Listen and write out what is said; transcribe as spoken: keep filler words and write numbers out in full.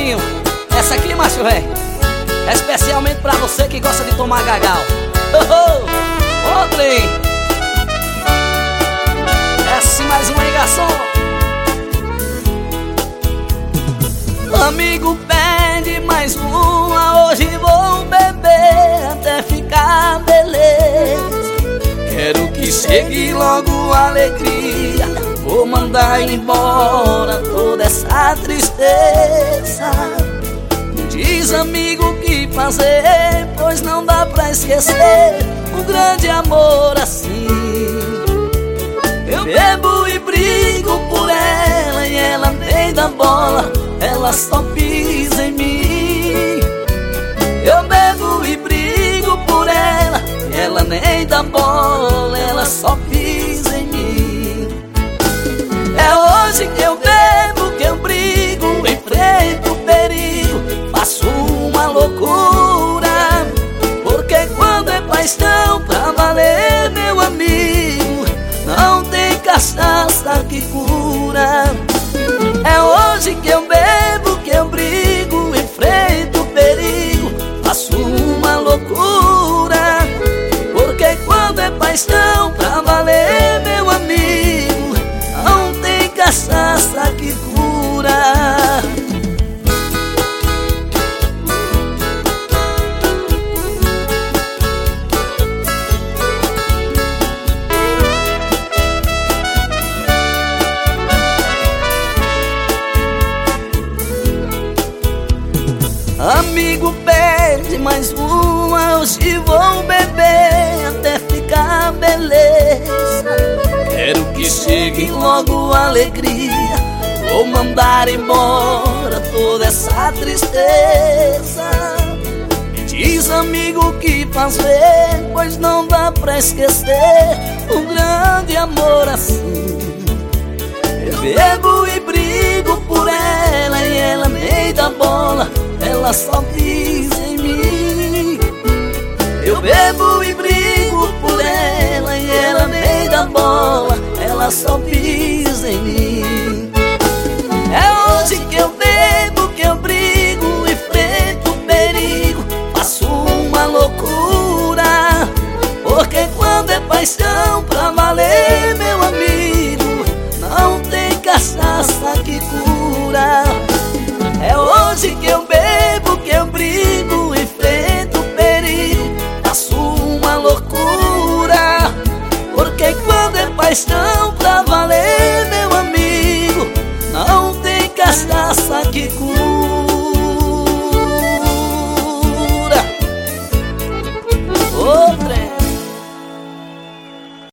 Pedrinho, essa aqui, macho, véi, é especialmente pra você que gosta de tomar gagal. Oh, oh, ô, trem. Desce mais uma aí, garçom. Amigo, pede mais uma, hoje vou beber até ficar beleza. Quero que chegue logo a alegria, vou mandar embora toda essa tristeza. Diz, amigo, o que fazer, pois não dá pra esquecer um grande amor assim. Eu bebo e brigo por ela e ela nem dá bola, ela só pisa em mim. Eu bebo e brigo por ela e ela nem dá bola, ela só pisa em mim. É hoje que eu bebo, que eu brigo, enfrento o perigo, faço uma loucura. Porque quando é paixão pra valer, meu amigo, não tem cachaça que cura. É hoje que eu bebo, que eu brigo, enfrento o perigo, faço uma loucura. Porque quando é paixão pra valer, meu amigo, não tem cachaça que cura. Amigo, pede mais uma, hoje vou beber até ficar beleza. Quero que chegue logo a alegria, vou mandar embora toda essa tristeza. Me diz, amigo, o que fazer, pois não dá pra esquecer um grande amor assim. Eu bebo e brigo por ela e ela nem dá bola, ela só pisa em mim. Eu bebo e brigo por ela e ela nem dá bola, ela só pisa em mim. É hoje que eu bebo, que eu brigo, enfrento o perigo, faço uma loucura. Porque quando é paixão pra valer, meu amigo, não tem cachaça que cura. É hoje que eu bebo, que eu brigo, enfrento o perigo, faço uma loucura. Porque quando é paixão pra valer, meu amigo, não tem cachaça que cura.